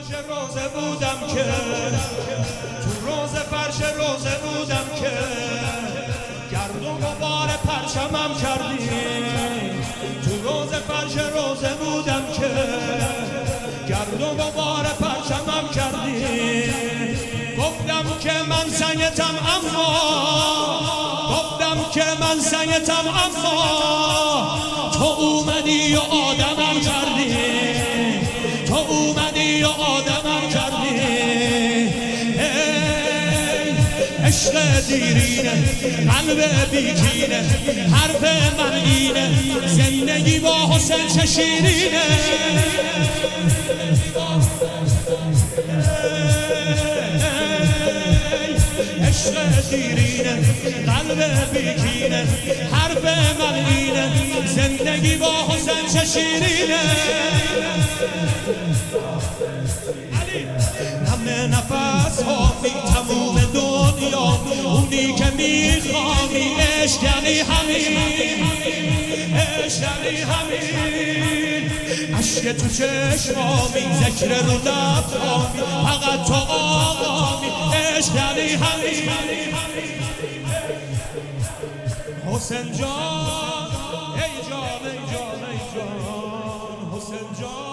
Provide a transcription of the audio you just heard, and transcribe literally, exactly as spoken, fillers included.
فرش روزه بودم که تو روزه فرش روزه بودم که گرد و غبار پرچمم کردی. تو روزه فرش روزه بودم که گرد و غبار پرچمم کردی. گفتم که من سنگتم اما گفتم که من سنگتم اما تو اومدی و آدمم کردی. تو اومدی و آدمم کردی. عشق دیرینه قلب بیکینه حرف من اینه زندگی با حسین چه شیرینه. عشق دیرینه قلب بیکینه حرف من اینه زندگی با حسین چه شیرینه. همه نفس ها بی تموم دنیا اونی که میخوامی عشق یعنی همین. عشق یعنی همین. عشق تو چشمامی ذکر رو لبهامی فقط تو آقامی. عشق یعنی همین. حسین جان ای جان ای جان ای جان حسین جان.